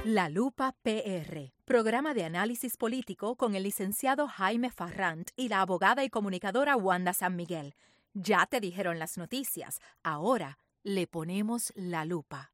La Lupa PR, programa de análisis político con el licenciado Jaime Farrant y la abogada y comunicadora Wanda San Miguel. Ya te dijeron las noticias, ahora le ponemos la lupa.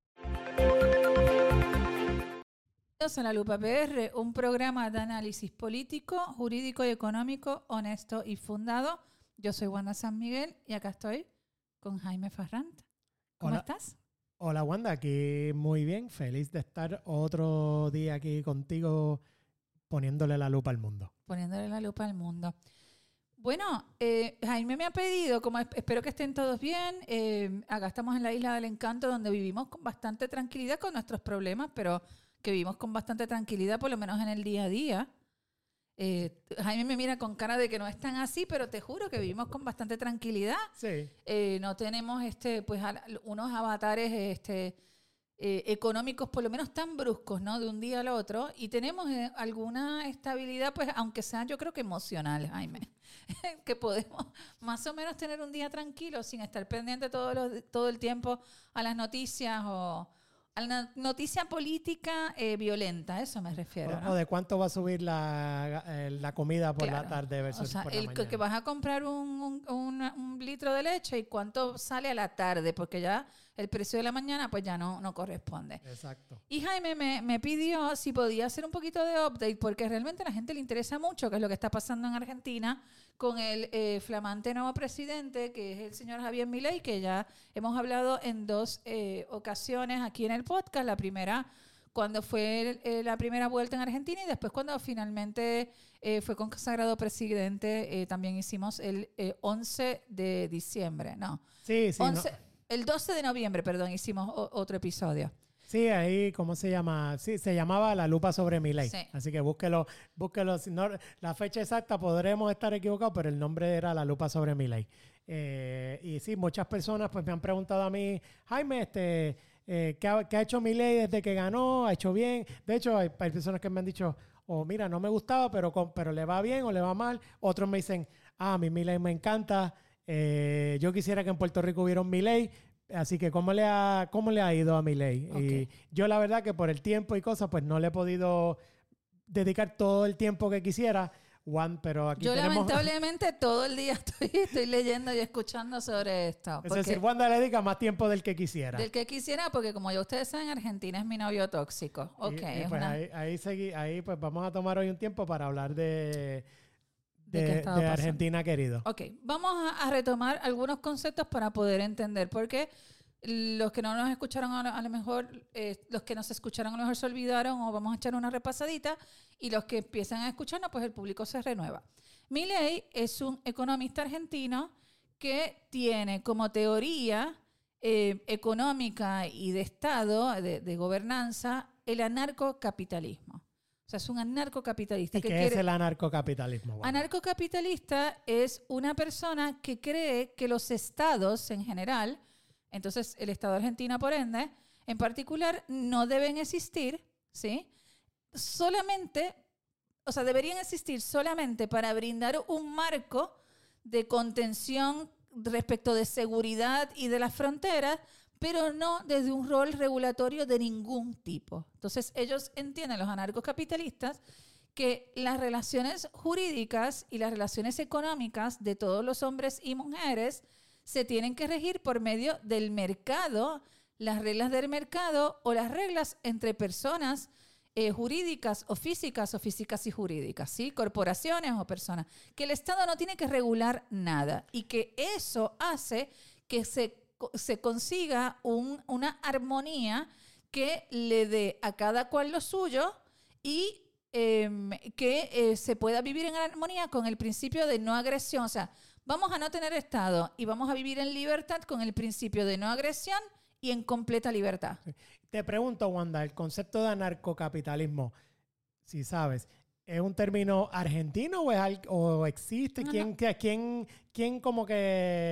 Bienvenidos a La Lupa PR, un programa de análisis político, jurídico y económico honesto y fundado. Yo soy Wanda San Miguel y acá estoy con Jaime Farrant. ¿Cómo estás? Hola Wanda, aquí muy bien, feliz de estar otro día aquí contigo poniéndole la lupa al mundo. Poniéndole la lupa al mundo. Bueno, Jaime me ha pedido, como espero que estén todos bien, acá estamos en la Isla del Encanto donde vivimos con bastante tranquilidad con nuestros problemas, pero que vivimos con bastante tranquilidad por lo menos en el día a día. Jaime me mira con cara de que no es tan así, pero te juro que vivimos con bastante tranquilidad. Sí. No tenemos unos avatares económicos por lo menos tan bruscos, ¿no? De un día al otro, y tenemos alguna estabilidad, pues aunque sea yo creo que emocional, Jaime, que podemos más o menos tener un día tranquilo sin estar pendiente todo el tiempo a las noticias o a la noticia política violenta, a eso me refiero, ¿no? O de cuánto va a subir la comida por la tarde versus por la mañana. Que vas a comprar un litro de leche y cuánto sale a la tarde, porque ya el precio de la mañana pues ya no corresponde. Exacto. Y Jaime me pidió si podía hacer un poquito de update, porque realmente a la gente le interesa mucho qué es lo que está pasando en Argentina con el flamante nuevo presidente, que es el señor Javier Milei, que ya hemos hablado en dos ocasiones aquí en el podcast. La primera cuando fue la primera vuelta en Argentina y después cuando finalmente fue consagrado presidente, también hicimos el 11 de diciembre, ¿no? Sí, 11, no. El 12 de noviembre, perdón, hicimos otro episodio. Sí, ahí, ¿cómo se llama? Sí, se llamaba La Lupa sobre Milei. Sí. Así que búsquelo. Si no, la fecha exacta podremos estar equivocados, pero el nombre era La Lupa sobre Milei. Y sí, muchas personas pues me han preguntado a mí, Jaime, ¿qué ha hecho Milei desde que ganó? ¿Ha hecho bien? De hecho, hay personas que me han dicho, mira, no me gustaba, pero le va bien o le va mal. Otros me dicen, a mí Milei me encanta. Yo quisiera que en Puerto Rico hubiera un Milei. Así que, ¿cómo le ha ido a Milei? Okay. Y yo, la verdad, que por el tiempo y cosas, pues no le he podido dedicar todo el tiempo que quisiera. Pero aquí yo lamentablemente todo el día estoy leyendo y escuchando sobre esto. Es decir, Wanda le dedica más tiempo del que quisiera. Del que quisiera, porque como ya ustedes saben, Argentina es mi novio tóxico. Okay, y pues ahí pues vamos a tomar hoy un tiempo para hablar de Argentina, querido. Ok, vamos a retomar algunos conceptos para poder entender, porque los que no nos escucharon a lo mejor, los que nos escucharon a lo mejor se olvidaron o vamos a echar una repasadita, y los que empiezan a escucharnos, pues el público se renueva. Milei es un economista argentino que tiene como teoría económica y de Estado, de gobernanza, el anarcocapitalismo. O sea, es un anarcocapitalista. ¿Y qué es el anarcocapitalismo? Bueno. Anarcocapitalista es una persona que cree que los estados en general, entonces el Estado argentino por ende, en particular, no deben existir, ¿sí? Deberían existir solamente para brindar un marco de contención respecto de seguridad y de las fronteras, pero no desde un rol regulatorio de ningún tipo. Entonces, ellos entienden, los anarcocapitalistas, que las relaciones jurídicas y las relaciones económicas de todos los hombres y mujeres se tienen que regir por medio del mercado, las reglas del mercado o las reglas entre personas jurídicas o físicas y jurídicas, ¿sí? Corporaciones o personas. Que el Estado no tiene que regular nada y que eso hace que se consiga una armonía que le dé a cada cual lo suyo y que se pueda vivir en armonía con el principio de no agresión. O sea, vamos a no tener Estado y vamos a vivir en libertad con el principio de no agresión y en completa libertad. Te pregunto, Wanda, el concepto de anarcocapitalismo, si sabes, ¿es un término argentino o existe? No, ¿Quién como que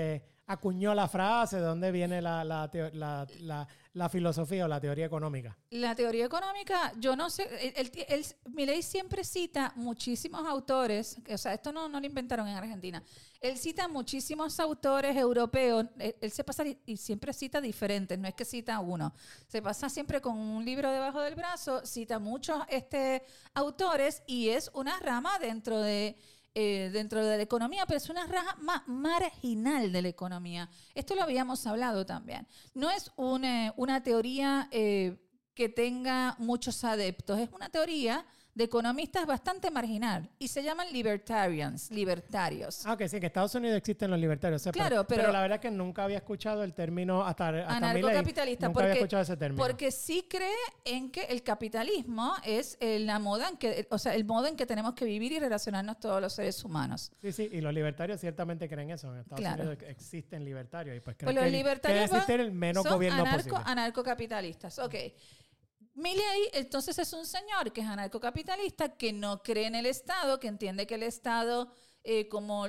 acuñó la frase? ¿De dónde viene la filosofía o la teoría económica? La teoría económica, yo no sé, Milei siempre cita muchísimos autores, o sea, esto no lo inventaron en Argentina. Él cita muchísimos autores europeos, él se pasa y siempre cita diferentes, no es que cita uno. Se pasa siempre con un libro debajo del brazo, cita muchos autores y es una rama dentro de la economía, pero es una rama marginal de la economía. Esto lo habíamos hablado también. No es una teoría que tenga muchos adeptos, es una teoría de economistas bastante marginal y se llaman libertarios. Ah, ok, sí, en Estados Unidos existen los libertarios. O sea, claro, pero la verdad es que nunca había escuchado el término hasta anarcocapitalista, nunca había escuchado ese término. Porque sí cree en que el capitalismo es la moda en que, o sea, el modo en que tenemos que vivir y relacionarnos todos los seres humanos. Sí, y los libertarios ciertamente creen eso. En Estados Unidos existen libertarios y pues creen los libertarios que existe el menos gobierno posible. Anarcocapitalistas, ok. Milei entonces es un señor que es anarcocapitalista, que no cree en el Estado, que entiende que el Estado, como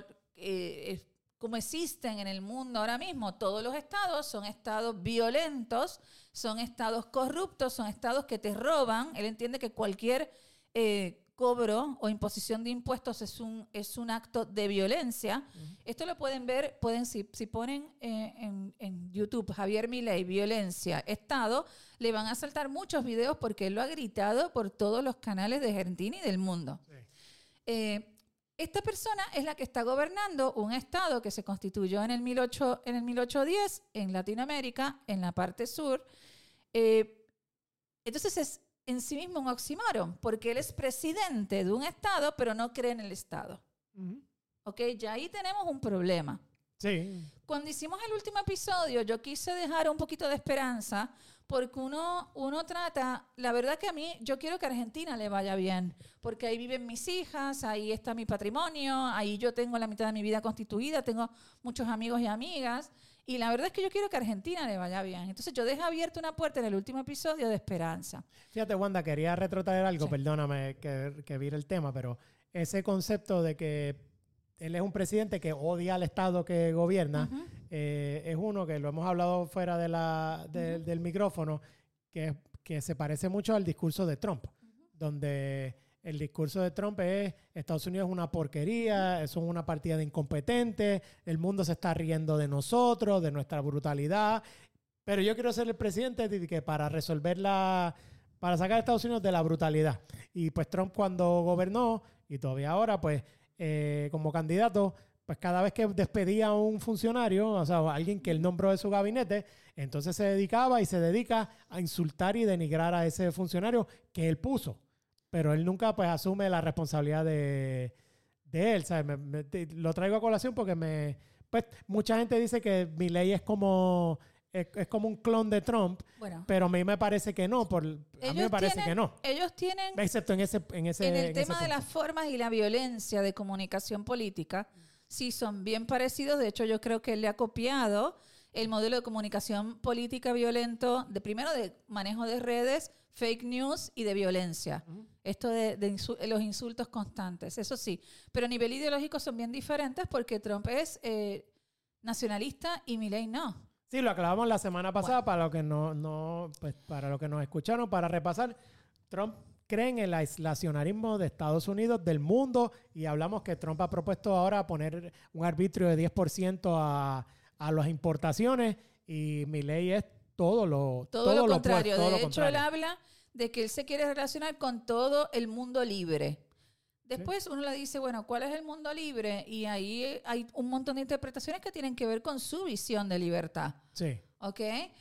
existen en el mundo ahora mismo, todos los estados son estados violentos, son estados corruptos, son estados que te roban. Él entiende que cualquier cobro o imposición de impuestos es un acto de violencia. Esto lo pueden ver, si ponen en YouTube Javier Milei, violencia, Estado, le van a saltar muchos videos porque él lo ha gritado por todos los canales de Argentina y del mundo. Sí. Esta persona es la que está gobernando un Estado que se constituyó en el 1810 en Latinoamérica, en la parte sur. Entonces es en sí mismo un oxímoron, porque él es presidente de un Estado, pero no cree en el Estado. ¿Ok? Ya ahí tenemos un problema. Sí. Cuando hicimos el último episodio, yo quise dejar un poquito de esperanza, porque uno trata, la verdad que a mí, yo quiero que a Argentina le vaya bien, porque ahí viven mis hijas, ahí está mi patrimonio, ahí yo tengo la mitad de mi vida constituida, tengo muchos amigos y amigas, y la verdad es que yo quiero que a Argentina le vaya bien. Entonces yo dejé abierta una puerta en el último episodio de esperanza. Fíjate, Wanda, quería retrotraer algo, sí. Perdóname que vire el tema, pero ese concepto de que él es un presidente que odia al Estado que gobierna, es uno que lo hemos hablado fuera del micrófono, que se parece mucho al discurso de Trump, donde el discurso de Trump es Estados Unidos es una porquería, son una partida de incompetentes, el mundo se está riendo de nosotros, de nuestra brutalidad, pero yo quiero ser el presidente que para para sacar a Estados Unidos de la brutalidad. Y pues Trump cuando gobernó, y todavía ahora, pues como candidato, pues cada vez que despedía a un funcionario, o sea, a alguien que él nombró de su gabinete, entonces se dedicaba y se dedica a insultar y denigrar a ese funcionario que él puso. Pero él nunca pues asume la responsabilidad de él, ¿sabes? Lo traigo a colación porque pues mucha gente dice que Milei es como un clon de Trump, bueno, pero a mí me parece que no. A mí me parece que no. Ellos tienen, excepto en el tema de las formas y la violencia de comunicación política, sí son bien parecidos. De hecho, yo creo que él le ha copiado el modelo de comunicación política violento, primero de manejo de redes, fake news y de violencia. Esto de los insultos constantes, eso sí. Pero a nivel ideológico son bien diferentes porque Trump es nacionalista y Milei no. Sí, lo aclaramos la semana pasada, bueno. Para los que nos escucharon, para repasar. Trump cree en el aislacionarismo de Estados Unidos, del mundo, y hablamos que Trump ha propuesto ahora poner un arbitrio de 10% a las importaciones, y Milei es todo lo contrario. De hecho, él habla de que él se quiere relacionar con todo el mundo libre. Después uno le dice, bueno, ¿cuál es el mundo libre? Y ahí hay un montón de interpretaciones que tienen que ver con su visión de libertad. Sí. ¿Ok?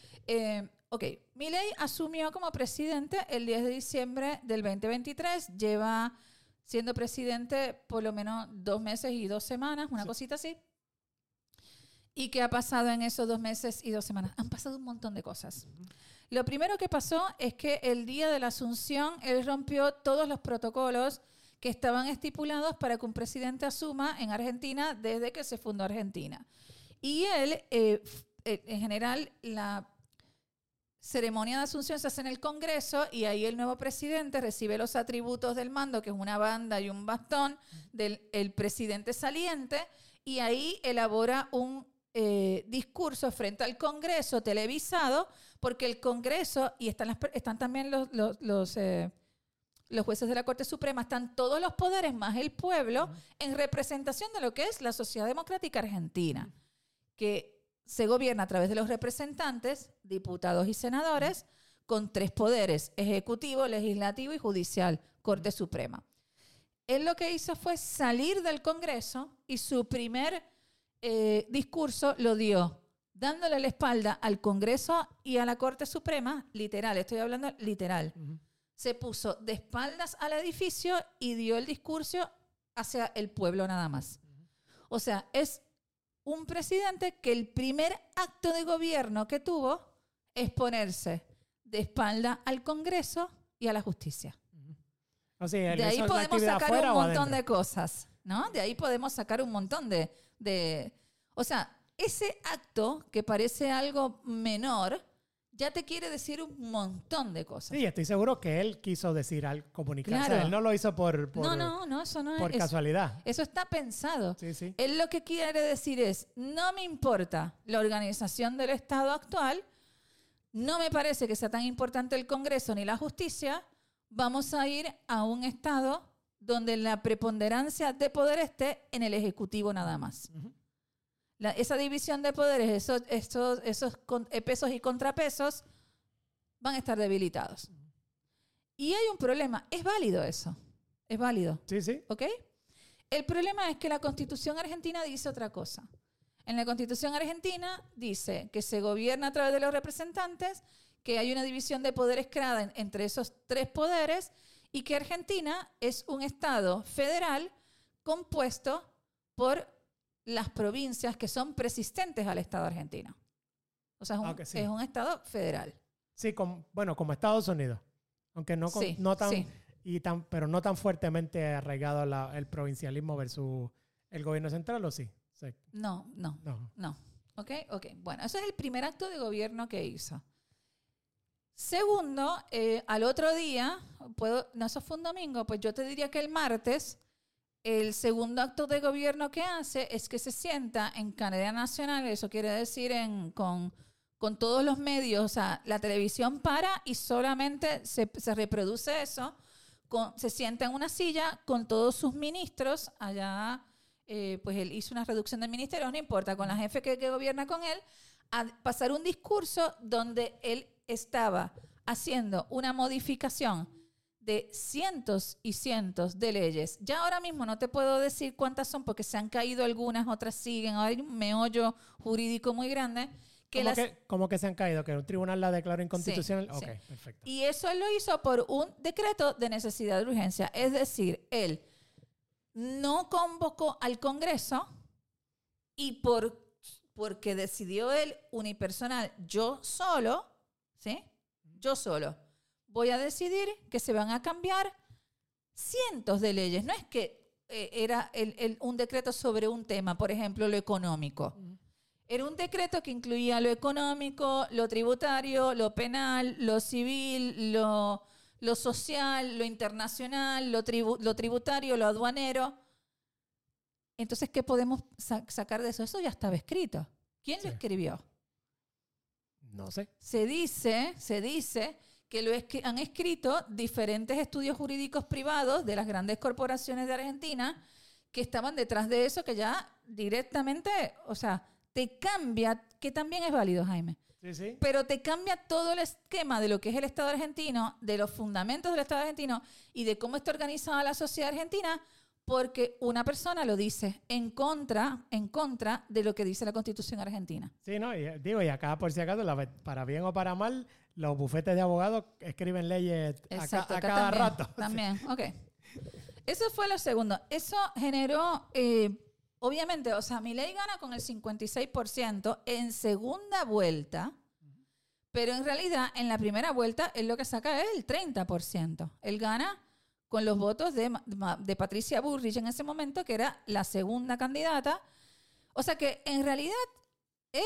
Milei asumió como presidente el 10 de diciembre del 2023. Lleva siendo presidente por lo menos 2 meses y 2 semanas, una cosita así. ¿Y qué ha pasado en esos 2 meses y 2 semanas? Han pasado un montón de cosas. Lo primero que pasó es que el día de la Asunción, él rompió todos los protocolos que estaban estipulados para que un presidente asuma en Argentina desde que se fundó Argentina. Y él, en general, la ceremonia de Asunción se hace en el Congreso y ahí el nuevo presidente recibe los atributos del mando, que es una banda y un bastón del presidente saliente, y ahí elabora un discurso frente al Congreso televisado, porque el Congreso, y están también los jueces de la Corte Suprema, están todos los poderes más el pueblo en representación de lo que es la sociedad democrática argentina, que se gobierna a través de los representantes, diputados y senadores, con 3 poderes: ejecutivo, legislativo y judicial, Corte Suprema. Él lo que hizo fue salir del Congreso y su primer discurso lo dio dándole la espalda al Congreso y a la Corte Suprema, literal, estoy hablando literal. Se puso de espaldas al edificio y dio el discurso hacia el pueblo nada más. O sea, es un presidente que el primer acto de gobierno que tuvo es ponerse de espalda al Congreso y a la justicia. O sea, de ahí podemos sacar un montón de cosas, ¿no? De ahí podemos sacar un montón de... O sea, ese acto que parece algo menor ya te quiere decir un montón de cosas. Sí, estoy seguro que él quiso decir algo, comunicarse. Claro. Él no lo hizo por No, eso no es. Por casualidad. Eso está pensado. Sí. Él lo que quiere decir es, no me importa la organización del Estado actual, no me parece que sea tan importante el Congreso ni la justicia, vamos a ir a un Estado donde la preponderancia de poder esté en el Ejecutivo nada más. Esa división de poderes, esos pesos y contrapesos van a estar debilitados. Y hay un problema. Es válido eso. Es válido. Sí. ¿Ok? El problema es que la Constitución argentina dice otra cosa. En la Constitución argentina dice que se gobierna a través de los representantes, que hay una división de poderes creada entre esos 3 poderes y que Argentina es un Estado federal compuesto por las provincias que son preexistentes al Estado argentino. O sea, es un Estado federal. Sí, como Estados Unidos. Aunque pero no tan fuertemente arraigado el provincialismo versus el gobierno central, ¿o sí? Sí. No. ¿Ok? Bueno, ese es el primer acto de gobierno que hizo. Segundo, al otro día, eso fue un domingo, pues yo te diría que el martes, el segundo acto de gobierno que hace es que se sienta en cadena nacional, eso quiere decir con todos los medios, o sea, la televisión para y solamente se reproduce eso, se sienta en una silla con todos sus ministros, allá pues él hizo una reducción de ministerios, no importa, con la jefe que gobierna con él, a pasar un discurso donde él estaba haciendo una modificación de cientos y cientos de leyes. Ya ahora mismo no te puedo decir cuántas son porque se han caído algunas, otras siguen. Ahora hay un meollo jurídico muy grande. ¿Cómo que se han caído? ¿Que un tribunal la declaró inconstitucional? Sí, ok, perfecto. Y eso él lo hizo por un decreto de necesidad de urgencia. Es decir, él no convocó al Congreso y porque decidió él unipersonal, yo solo, voy a decidir que se van a cambiar cientos de leyes. No es que era un decreto sobre un tema, por ejemplo, lo económico. Era un decreto que incluía lo económico, lo tributario, lo penal, lo civil, lo social, lo internacional, lo tributario, lo aduanero. Entonces, ¿qué podemos sacar de eso? Eso ya estaba escrito. ¿Quién lo escribió? No sé. Se dice que han escrito diferentes estudios jurídicos privados de las grandes corporaciones de Argentina que estaban detrás de eso, que ya directamente, o sea, te cambia, que también es válido, Jaime. Sí. Pero te cambia todo el esquema de lo que es el Estado argentino, de los fundamentos del Estado argentino y de cómo está organizada la sociedad argentina, porque una persona lo dice en contra de lo que dice la Constitución argentina. Sí, no, y acá por si acaso, para bien o para mal, los bufetes de abogados escriben leyes a cada rato. También, ok. Eso fue lo segundo. Eso generó, obviamente, o sea, Milei gana con el 56% en segunda vuelta, pero en realidad en la primera vuelta él lo que saca es el 30%. Él gana con los votos de Patricia Bullrich en ese momento, que era la segunda candidata. O sea que en realidad él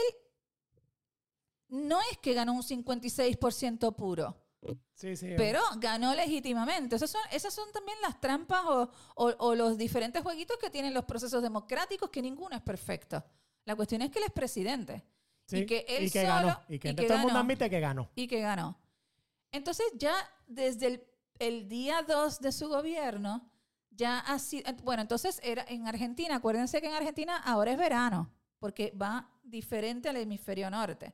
no es que ganó un 56% puro. Sí, pero ganó legítimamente. Esas son también las trampas o los diferentes jueguitos que tienen los procesos democráticos, que ninguno es perfecto. La cuestión es que él es presidente. Sí, y que él que solo... ganó. Y que todo el mundo admite que ganó. Y que ganó. Entonces ya desde el día 2 de su gobierno, ya así... Bueno, entonces era en Argentina. Acuérdense que en Argentina ahora es verano, porque va diferente al hemisferio norte.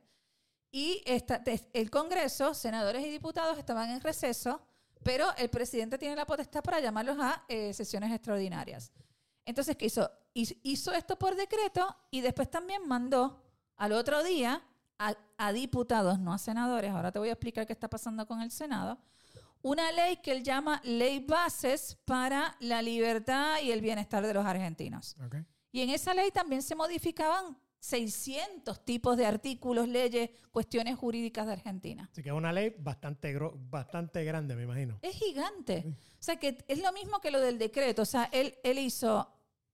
Y el Congreso, senadores y diputados estaban en receso, pero el presidente tiene la potestad para llamarlos a sesiones extraordinarias. Entonces, ¿qué hizo? Hizo esto por decreto y después también mandó al otro día a diputados, no a senadores, ahora te voy a explicar qué está pasando con el Senado, una ley que él llama Ley Bases para la libertad y el bienestar de los argentinos. Okay. Y en esa ley también se modificaban 600 tipos de artículos, leyes, cuestiones jurídicas de Argentina. Así que es una ley bastante grande, me imagino. Es gigante. Sí. O sea, que es lo mismo que lo del decreto. O sea, él hizo...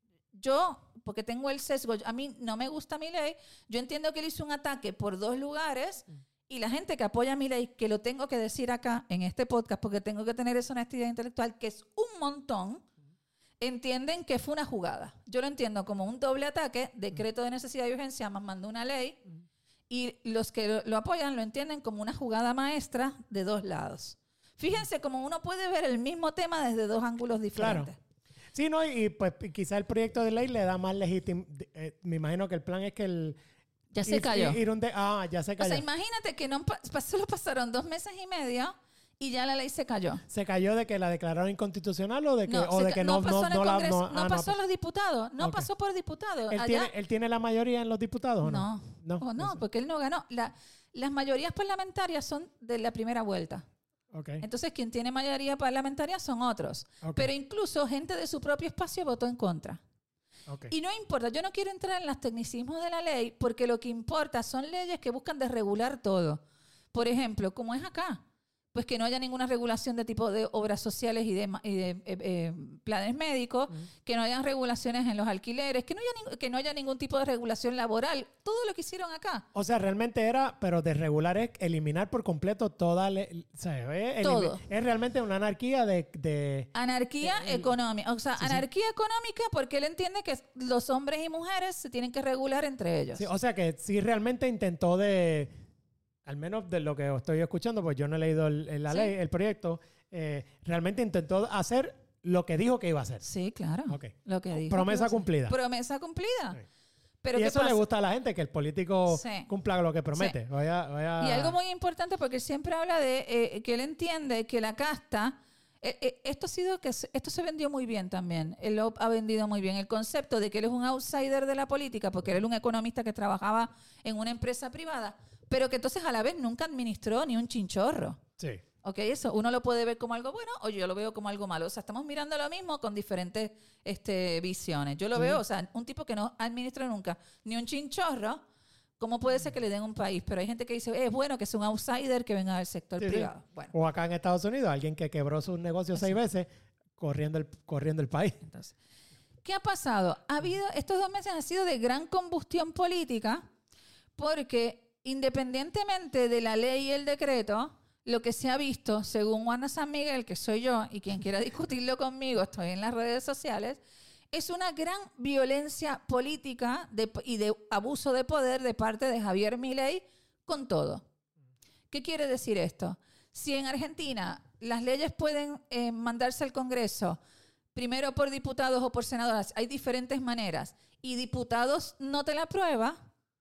Yo, porque tengo el sesgo, a mí no me gusta mi ley, yo entiendo que él hizo un ataque por 2 lugares y la gente que apoya mi ley, que lo tengo que decir acá en este podcast porque tengo que tener esa honestidad intelectual, que es un montón, entienden que fue una jugada. Yo lo entiendo como un doble ataque, decreto de necesidad y urgencia, más mandó una ley, y los que lo apoyan lo entienden como una jugada maestra de 2 lados. Fíjense cómo uno puede ver el mismo tema desde 2 ángulos diferentes. Claro. Sí, no, y pues quizá el proyecto de ley le da más legitimidad. Me imagino que el plan es que el... Ya se cayó. Ya se cayó. O sea, imagínate que solo pasaron 2 meses y medio y ya la ley se cayó. ¿Se cayó de que la declararon inconstitucional o de que no pasó a los diputados? No pasó por diputados. ¿Él tiene la mayoría en los diputados o no? No, porque él no ganó. Las mayorías parlamentarias son de la primera vuelta. Okay. Entonces, quien tiene mayoría parlamentaria son otros. Okay. Pero incluso gente de su propio espacio votó en contra. Okay. Y no importa, yo no quiero entrar en los tecnicismos de la ley porque lo que importa son leyes que buscan desregular todo. Por ejemplo, como es acá, pues que no haya ninguna regulación de tipo de obras sociales y de planes médicos, que no hayan regulaciones en los alquileres, que no haya ningún tipo de regulación laboral. Todo lo que hicieron acá. O sea, realmente pero desregular es eliminar por completo toda... todo. Es realmente una anarquía de anarquía económica. O sea, sí, anarquía económica porque él entiende que los hombres y mujeres se tienen que regular entre ellos. Sí, o sea, que sí realmente intentó al menos de lo que estoy escuchando, pues yo no he leído la ley, el proyecto, realmente intentó hacer lo que dijo que iba a hacer. Sí, claro. Okay. Lo que dijo. Promesa cumplida. Promesa cumplida. Sí. Pero y eso le gusta a la gente, que el político cumpla lo que promete. Sí. Y algo muy importante, porque él siempre habla de que él entiende que la casta... esto se vendió muy bien también. Él lo ha vendido muy bien. El concepto de que él es un outsider de la política, porque él era un economista que trabajaba en una empresa privada, pero que entonces a la vez nunca administró ni un chinchorro. Sí. Ok, eso uno lo puede ver como algo bueno o yo lo veo como algo malo. O sea, estamos mirando lo mismo con diferentes visiones. Yo lo veo, o sea, un tipo que no administra nunca ni un chinchorro, ¿cómo puede ser que le den un país? Pero hay gente que dice, es bueno que es un outsider que venga del sector privado. Sí. Bueno. O acá en Estados Unidos, alguien que quebró sus negocios 6 veces corriendo el país. Entonces, ¿qué ha pasado? Estos 2 meses han sido de gran combustión política porque independientemente de la ley y el decreto, lo que se ha visto, según Wanda San Miguel, que soy yo, y quien quiera discutirlo conmigo, estoy en las redes sociales, es una gran violencia política y de abuso de poder de parte de Javier Milei con todo. ¿Qué quiere decir esto? Si en Argentina las leyes pueden mandarse al Congreso, primero por diputados o por senadores, hay diferentes maneras, y diputados no te la aprueba,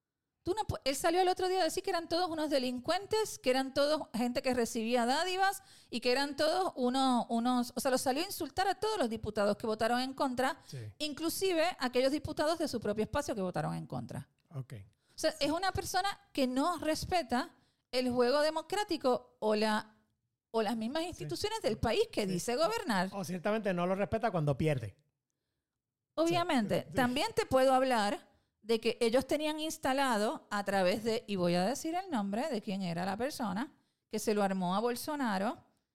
él salió el otro día a decir que eran todos unos delincuentes, que eran todos gente que recibía dádivas y que eran todos unos... O sea, los salió a insultar a todos los diputados que votaron en contra, inclusive a aquellos diputados de su propio espacio que votaron en contra. Okay. O sea, es una persona que no respeta el juego democrático o las mismas instituciones del país que dice gobernar. O ciertamente no lo respeta cuando pierde. Obviamente. También te puedo hablar de que ellos tenían instalado a través de, y voy a decir el nombre de quién era la persona, que se lo armó a Bolsonaro,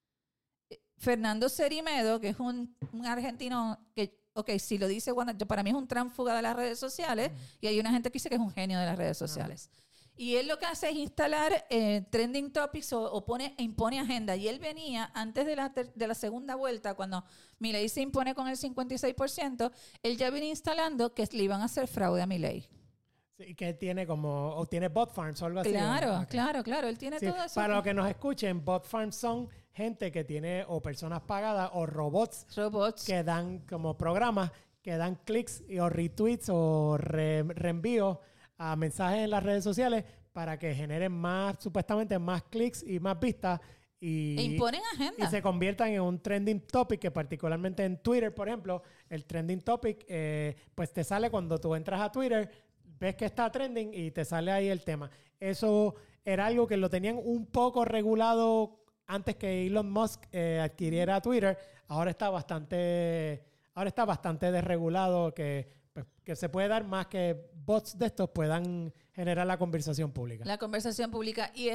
Fernando Cerimedo, que es un argentino que, si lo dice Wanda, para mí es un tránsfuga de las redes sociales, y hay una gente que dice que es un genio de las redes sociales. Y él lo que hace es instalar trending topics o impone agenda. Y él venía, antes de la segunda vuelta, cuando Milei se impone con el 56%, él ya venía instalando que le iban a hacer fraude a Milei. Sí, que tiene o tiene bot farms o algo así. Claro, okay. claro. Él tiene todo eso. Para los que nos escuchen, bot farms son gente que tiene o personas pagadas o robots. Que dan como programas que dan clics o retweets o reenvíos a mensajes en las redes sociales para que generen supuestamente más clics y más vistas. E imponen agenda. Y se conviertan en un trending topic, que particularmente en Twitter, por ejemplo, el trending topic, pues te sale cuando tú entras a Twitter, ves que está trending y te sale ahí el tema. Eso era algo que lo tenían un poco regulado antes que Elon Musk adquiriera Twitter. Ahora está bastante desregulado, que se puede dar más que bots de estos puedan generar la conversación pública. La conversación pública. Y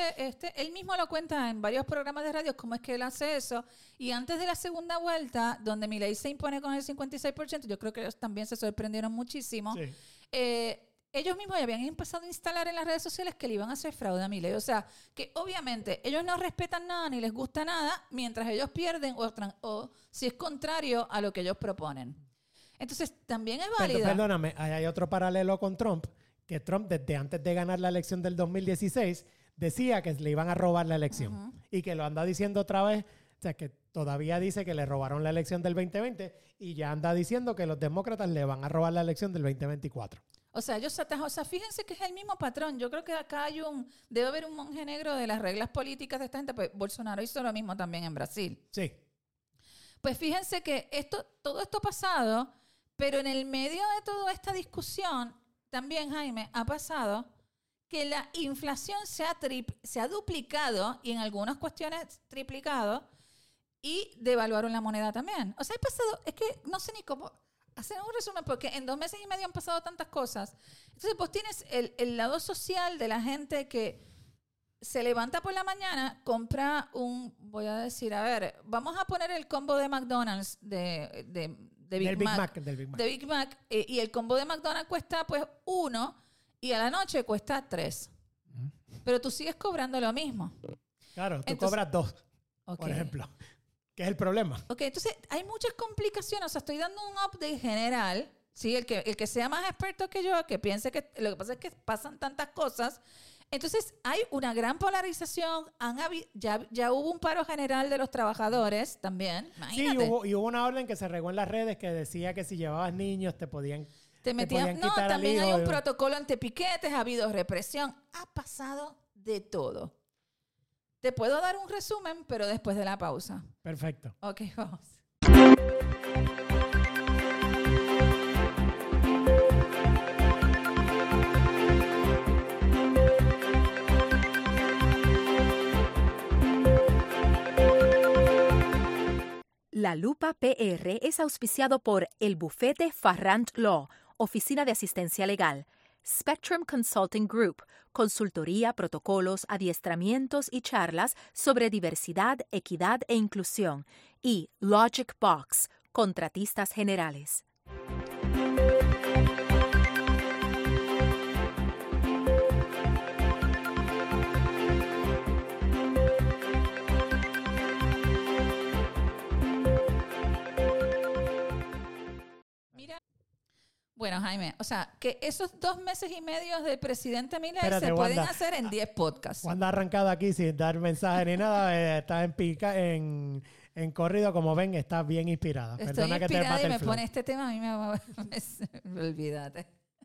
él mismo lo cuenta en varios programas de radio, cómo es que él hace eso. Y antes de la segunda vuelta, donde Milei se impone con el 56%, yo creo que ellos también se sorprendieron muchísimo. Sí. Ellos mismos ya habían empezado a instalar en las redes sociales que le iban a hacer fraude a Milei. O sea, que obviamente ellos no respetan nada ni les gusta nada mientras ellos pierden o si es contrario a lo que ellos proponen. Entonces, también es válido. Perdóname, hay otro paralelo con Trump, que Trump desde antes de ganar la elección del 2016 decía que le iban a robar la elección. Uh-huh. Y que lo anda diciendo otra vez, o sea, que todavía dice que le robaron la elección del 2020 y ya anda diciendo que los demócratas le van a robar la elección del 2024. O sea, fíjense que es el mismo patrón. Yo creo que acá debe haber un monje negro de las reglas políticas de esta gente. Pues Bolsonaro hizo lo mismo también en Brasil. Sí. Pues fíjense que todo esto ha pasado, pero en el medio de toda esta discusión, también, Jaime, ha pasado que la inflación se ha duplicado y en algunas cuestiones triplicado y devaluaron la moneda también. O sea, es que no sé ni cómo hacer un resumen porque en 2 meses y medio han pasado tantas cosas. Entonces, pues tienes el lado social de la gente que se levanta por la mañana, compra voy a decir, vamos a poner el combo de McDonald's de Big Mac, y el combo de McDonald's cuesta pues 1 y a la noche cuesta 3. Pero tú sigues cobrando lo mismo. Claro, tú cobras 2, por ejemplo. ¿Qué es el problema? Ok, entonces hay muchas complicaciones. O sea, estoy dando un update general. ¿Sí? El que sea más experto que yo, que piense que lo que pasa es que pasan tantas cosas. Entonces, hay una gran polarización. Ya hubo un paro general de los trabajadores también. Imagínate. Sí, hubo una orden que se regó en las redes que decía que si llevabas niños te podían metían quitar al hijo. También hay un protocolo ante piquetes, ha habido represión. Ha pasado de todo. Te puedo dar un resumen, pero después de la pausa. Perfecto. Ok, vamos. La Lupa PR es auspiciado por el bufete Farrant Law, Oficina de Asistencia Legal, Spectrum Consulting Group, consultoría, protocolos, adiestramientos y charlas sobre diversidad, equidad e inclusión, y Logic Box, contratistas generales. Bueno, Jaime, o sea, que esos 2 meses y medio del presidente Milei se pueden hacer en 10 podcasts. Wanda ha arrancado aquí sin dar mensaje ni nada, está en corrido, como ven, está bien inspirada. Estoy inspirada y me pone este tema, a mí me olvídate.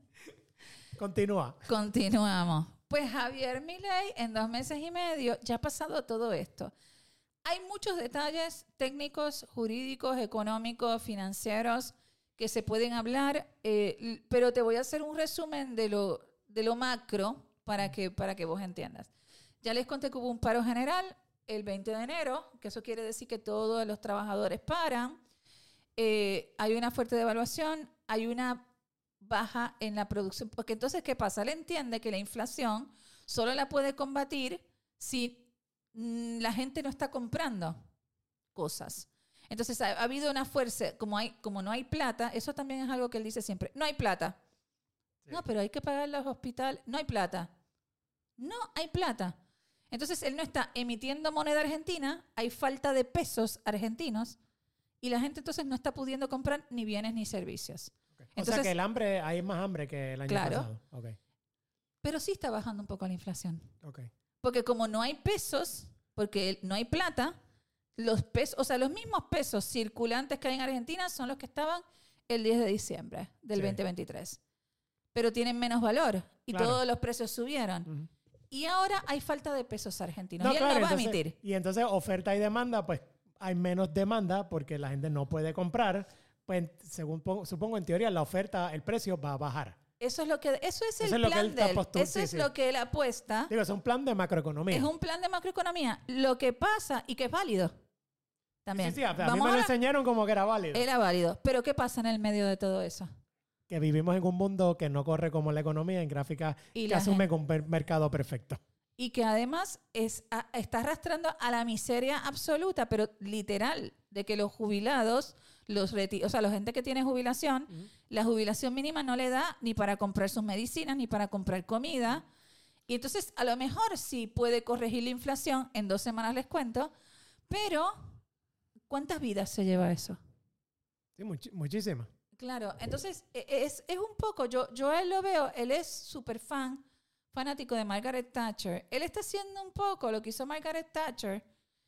Continuamos. Pues Javier Milei, en 2 meses y medio, ya ha pasado todo esto. Hay muchos detalles técnicos, jurídicos, económicos, financieros, que se pueden hablar, pero te voy a hacer un resumen de lo macro para que vos entiendas. Ya les conté que hubo un paro general el 20 de enero, que eso quiere decir que todos los trabajadores paran. Hay una fuerte devaluación, hay una baja en la producción, porque entonces, ¿qué pasa? Él entiende que la inflación solo la puede combatir si la gente no está comprando cosas. Entonces ha habido una fuerza, como no hay plata, eso también es algo que él dice siempre, no hay plata. Sí. No, pero hay que pagar los hospitales, no hay plata. No hay plata. Entonces él no está emitiendo moneda argentina, hay falta de pesos argentinos y la gente entonces no está pudiendo comprar ni bienes ni servicios. Okay. Entonces, o sea que el hambre, hay más hambre que el año pasado. Okay. Pero sí está bajando un poco la inflación. Okay. Porque como no hay pesos, porque no hay plata, los pesos, o sea, los mismos pesos circulantes que hay en Argentina son los que estaban el 10 de diciembre del 2023. Pero tienen menos valor y todos los precios subieron. Y ahora hay falta de pesos argentinos. Y él no va a emitir. Y entonces oferta y demanda, pues hay menos demanda porque la gente no puede comprar. Pues según supongo en teoría la oferta, el precio va a bajar. Eso es el plan de él. Eso es lo que él apuesta. Digo, es un plan de macroeconomía. Es un plan de macroeconomía. Lo que pasa y que es válido. También. Sí, a mí me lo enseñaron como que era válido. Era válido. Pero ¿qué pasa en el medio de todo eso? Que vivimos en un mundo que no corre como la economía en gráfica que asume con un mercado perfecto. Y que además está arrastrando a la miseria absoluta, pero literal, de que los jubilados, o sea, la gente que tiene jubilación, la jubilación mínima no le da ni para comprar sus medicinas, ni para comprar comida. Y entonces, a lo mejor sí puede corregir la inflación, en 2 semanas les cuento, pero ¿cuántas vidas se lleva eso? Sí, muchísimas. Claro, entonces es un poco, yo a él lo veo, él es súper fanático de Margaret Thatcher. Él está haciendo un poco lo que hizo Margaret Thatcher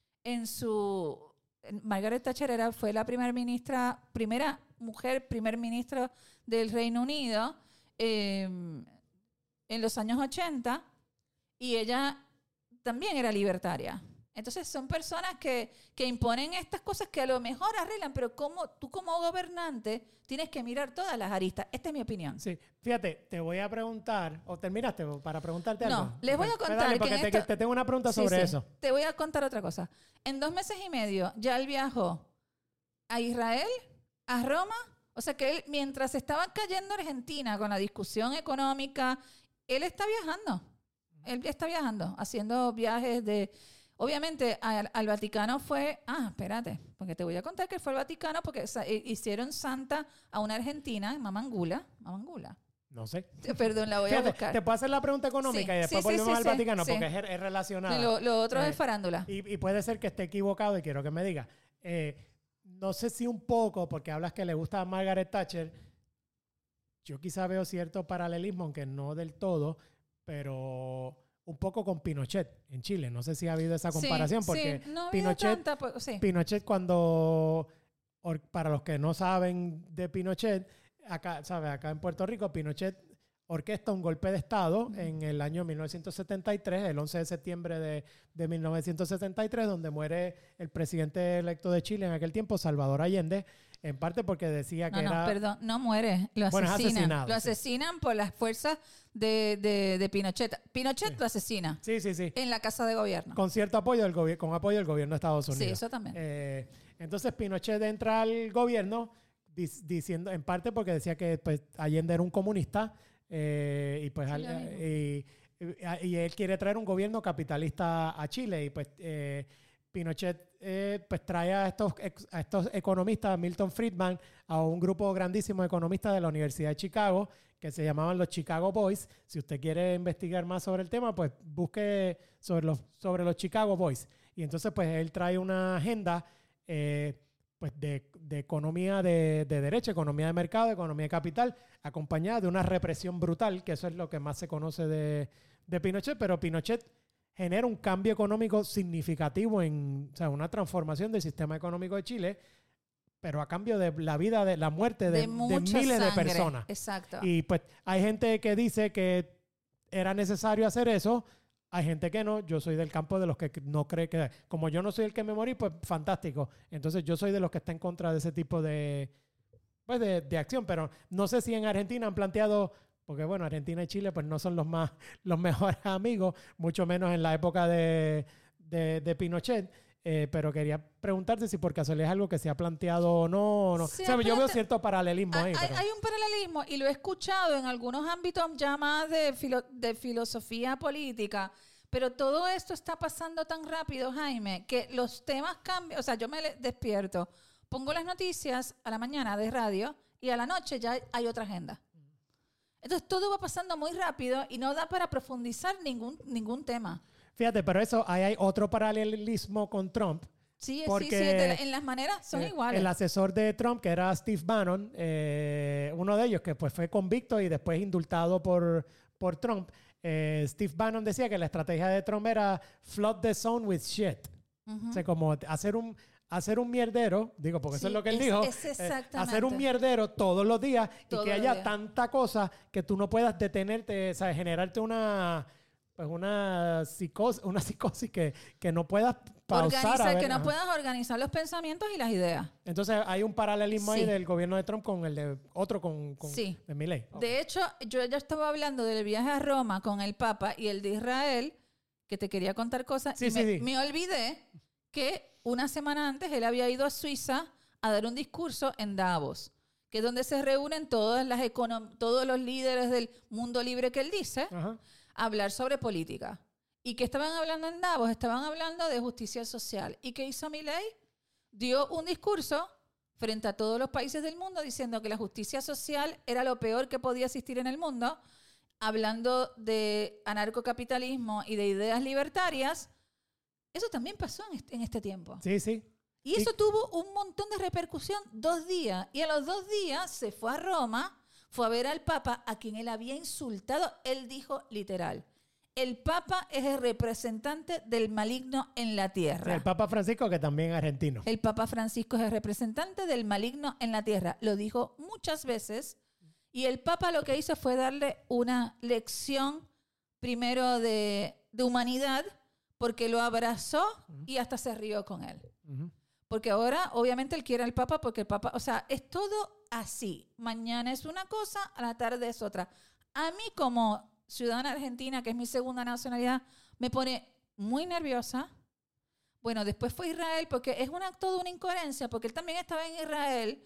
Margaret Thatcher fue la primera mujer primer ministra del Reino Unido en los años 80 y ella también era libertaria. Entonces son personas que imponen estas cosas que a lo mejor arreglan, pero tú como gobernante tienes que mirar todas las aristas. Esta es mi opinión. Sí, fíjate, te voy a preguntar, ¿o terminaste para preguntarte algo? No, les voy a contar. Dale, porque te tengo una pregunta sobre eso. Te voy a contar otra cosa. En 2 meses y medio ya él viajó a Israel, a Roma, o sea que él, mientras estaba cayendo Argentina con la discusión económica, él está viajando. Él está viajando, haciendo viajes de... Obviamente al Vaticano fue... espérate, porque te voy a contar que fue al Vaticano porque hicieron santa a una argentina, Mamangula. No sé. Perdón, la voy a buscar. Te puedo hacer la pregunta económica y después volvemos al Vaticano porque es relacionada. Lo otro es farándula. Y puede ser que esté equivocado y quiero que me diga. No sé si un poco, porque hablas que le gusta a Margaret Thatcher, yo quizá veo cierto paralelismo, aunque no del todo, pero... un poco con Pinochet en Chile. No sé si ha habido esa comparación, porque no Pinochet cuando, para los que no saben de Pinochet, acá en Puerto Rico, Pinochet orquesta un golpe de Estado en el año 1973, el 11 de septiembre de 1973, donde muere el presidente electo de Chile en aquel tiempo, Salvador Allende, en parte porque decía que era... Perdón, no muere, lo asesinan. Lo asesinan por las fuerzas de Pinochet. Pinochet lo asesina. Sí. En la Casa de Gobierno. Con cierto apoyo del gobierno de Estados Unidos. Sí, eso también. Entonces Pinochet entra al gobierno diciendo, en parte porque decía que pues, Allende era un comunista y él quiere traer un gobierno capitalista a Chile y pues Pinochet pues trae a estos economistas, Milton Friedman, a un grupo grandísimo de economistas de la Universidad de Chicago que se llamaban los Chicago Boys. Si usted quiere investigar más sobre el tema, pues busque sobre los Chicago Boys. Y entonces pues él trae una agenda pues de economía de derecha, economía de mercado, economía de capital, acompañada de una represión brutal, que eso es lo que más se conoce de Pinochet, pero Pinochet genera un cambio económico significativo o sea, una transformación del sistema económico de Chile, pero a cambio de la muerte de miles de personas. Exacto. Y pues hay gente que dice que era necesario hacer eso. Hay gente que no. Yo soy del campo de los que no cree que... Como yo no soy el que me morí, pues fantástico. Entonces yo soy de los que está en contra de ese tipo de acción. Pero no sé si en Argentina han planteado... Porque bueno, Argentina y Chile pues no son los mejores amigos, mucho menos en la época de Pinochet. Pero quería preguntarte si por casualidad es algo que se ha planteado o no. O sea, yo veo cierto paralelismo ahí. Hay un paralelismo y lo he escuchado en algunos ámbitos ya más de filosofía política, pero todo esto está pasando tan rápido, Jaime, que los temas cambian. O sea, yo me despierto, pongo las noticias a la mañana de radio y a la noche ya hay otra agenda. Entonces todo va pasando muy rápido y no da para profundizar ningún tema. Fíjate, pero eso, ahí hay otro paralelismo con Trump, Sí, porque en las maneras son iguales. El asesor de Trump, que era Steve Bannon, uno de ellos que pues fue convicto y después indultado por Trump, Steve Bannon decía que la estrategia de Trump era flood the zone with shit. O sea, como hacer un mierdero, digo, porque eso es lo que él dijo, hacer un mierdero todos los días y que haya tanta cosa que tú no puedas detenerte, ¿sabes? Generarte una psicosis que no puedas pausar. Que no puedas organizar los pensamientos y las ideas. Entonces hay un paralelismo ahí del gobierno de Trump con el de otro, de Milei. Okay. De hecho, yo ya estaba hablando del viaje a Roma con el Papa y el de Israel, que te quería contar cosas, me olvidé que una semana antes él había ido a Suiza a dar un discurso en Davos, que es donde se reúnen todos los líderes del mundo libre que él dice, a hablar sobre política. ¿Y qué estaban hablando en Davos? Estaban hablando de justicia social. ¿Y qué hizo Milei? Dio un discurso frente a todos los países del mundo diciendo que la justicia social era lo peor que podía existir en el mundo, hablando de anarcocapitalismo y de ideas libertarias. Eso también pasó en este tiempo. Sí, sí. Y eso tuvo un montón de repercusión 2 días. Y a los 2 días se fue a Roma, fue a ver al Papa, a quien él había insultado. Él dijo literal: el Papa es el representante del maligno en la tierra. Sí, el Papa Francisco, que también es argentino. El Papa Francisco es el representante del maligno en la tierra. Lo dijo muchas veces. Y el Papa lo que hizo fue darle una lección primero de humanidad, porque lo abrazó y hasta se rió con él. Porque ahora, obviamente, él quiere al Papa porque el Papa... O sea, es todo así. Mañana es una cosa, a la tarde es otra. A mí, como ciudadana argentina, que es mi segunda nacionalidad, me pone muy nerviosa. Bueno, después fue Israel, porque es toda una incoherencia, porque él también estaba en Israel...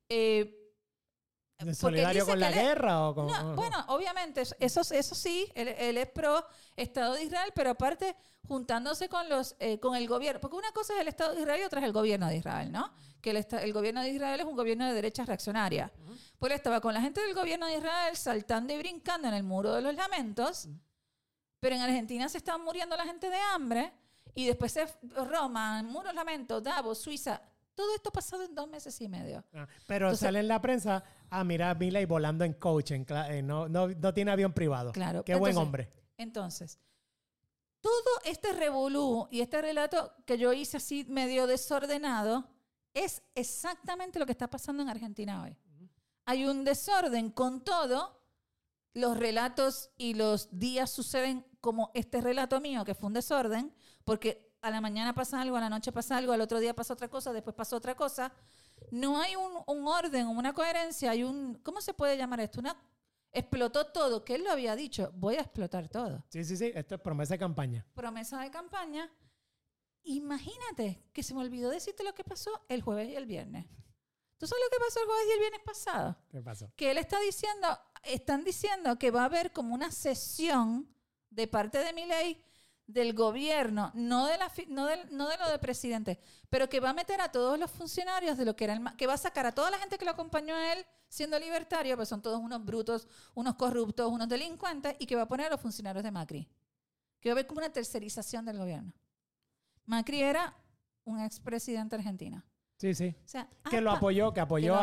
¿Solidario con la guerra? O con, no, bueno, obviamente, eso sí, él es pro Estado de Israel, pero aparte juntándose con el gobierno, porque una cosa es el Estado de Israel y otra es el gobierno de Israel, ¿no? Que el gobierno de Israel es un gobierno de derecha reaccionaria. Pues él estaba con la gente del gobierno de Israel saltando y brincando en el Muro de los Lamentos, pero en Argentina se estaba muriendo la gente de hambre, y después Roma, Muro de los Lamentos, Davos, Suiza... Todo esto ha pasado en 2 meses y medio. Pero entonces, sale en la prensa, mira, Milei volando en coach, no tiene avión privado. Claro. Qué buen hombre. Entonces, todo este revolú y este relato que yo hice así medio desordenado es exactamente lo que está pasando en Argentina hoy. Hay un desorden con todo. Los relatos y los días suceden como este relato mío, que fue un desorden, porque a la mañana pasa algo, a la noche pasa algo, al otro día pasa otra cosa, después pasa otra cosa. No hay un orden, una coherencia, hay ¿cómo se puede llamar esto? Explotó todo, que él lo había dicho, voy a explotar todo. Sí, esto es promesa de campaña. Promesa de campaña. Imagínate que se me olvidó decirte lo que pasó el jueves y el viernes. ¿Tú sabes lo que pasó el jueves y el viernes pasado? ¿Qué pasó? Que él están diciendo que va a haber como una sesión de parte de Milei del gobierno, no de lo del presidente, pero que va a meter a todos los funcionarios de lo que era que va a sacar a toda la gente que lo acompañó a él siendo libertario, pues son todos unos brutos, unos corruptos, unos delincuentes, y que va a poner a los funcionarios de Macri. Que va a haber como una tercerización del gobierno. Macri era un expresidente argentino. Sí. O sea, que apoyó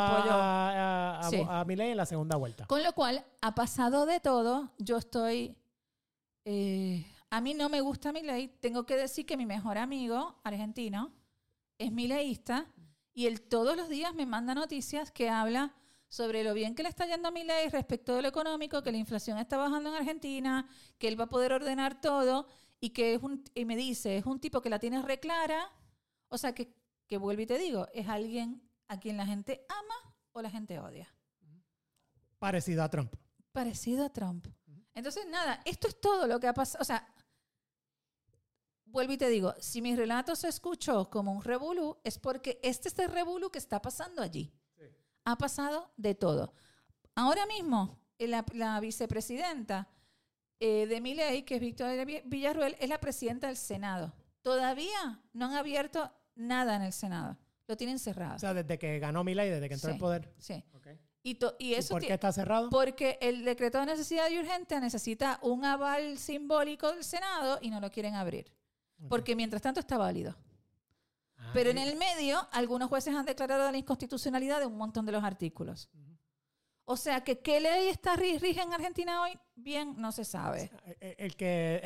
a Milei en la segunda vuelta. Con lo cual, ha pasado de todo. Yo estoy... a mí no me gusta Milei. Tengo que decir que mi mejor amigo argentino es mileísta y él todos los días me manda noticias que habla sobre lo bien que le está yendo a Milei respecto de lo económico, que la inflación está bajando en Argentina, que él va a poder ordenar todo y que y me dice, es un tipo que la tiene reclara. O sea, que vuelvo y te digo, es alguien a quien la gente ama o la gente odia. Parecido a Trump. Parecido a Trump. Entonces, nada, esto es todo lo que ha pasado. O sea, vuelvo y te digo, si mi relato se escuchó como un revolú, es porque este es el revolú que está pasando allí. Sí. Ha pasado de todo. Ahora mismo, la vicepresidenta de Milei, que es Victoria Villarruel, es la presidenta del Senado. Todavía no han abierto nada en el Senado. Lo tienen cerrado. O sea, desde que ganó Milei, desde que entró al poder. Sí. Okay. ¿Y eso por qué está cerrado? Porque el decreto de necesidad y urgente necesita un aval simbólico del Senado y no lo quieren abrir. Okay. Porque mientras tanto está válido. Pero en el medio, algunos jueces han declarado la inconstitucionalidad de un montón de los artículos. O sea, que ¿qué ley está rige en Argentina hoy? Bien, no se sabe. El que